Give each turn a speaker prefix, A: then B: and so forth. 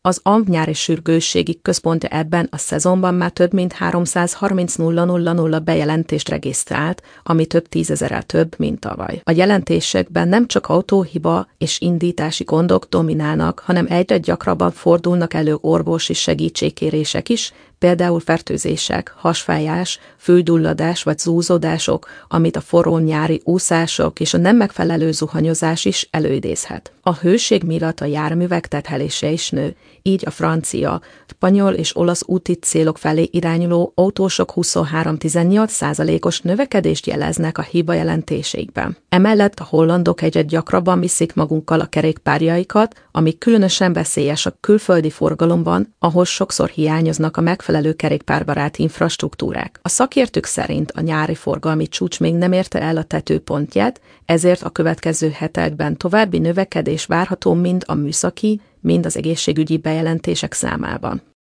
A: Az AMV nyári sürgősségi központja ebben a szezonban már több mint 330 000 bejelentést regisztrált, ami több tízezerrel több, mint tavaly. A jelentésekben nem csak autóhiba és indítási gondok dominálnak, hanem egyre gyakrabban fordulnak elő orvosi segítségkérések is, például fertőzések, hasfájás, fülgyulladás vagy zúzódások, amit a forró nyári úszások és a nem megfelelő zuhanyozás is előidézhet. A hőség miatt a járművek terhelése is nő, így a francia, spanyol és olasz úti célok felé irányuló autósok 23-18%-os növekedést jeleznek a hiba jelentéseikben. Emellett a hollandok egyre gyakrabban viszik magunkkal a kerékpárjaikat, ami különösen veszélyes a külföldi forgalomban, ahol sokszor hiányoznak a megfelelő kerékpárbarát infrastruktúrák. A szakértők szerint a nyári forgalmi csúcs még nem érte el a tetőpontját, ezért a következő hetekben további növekedés várható mind a műszaki, mind az egészségügyi bejelentések számában.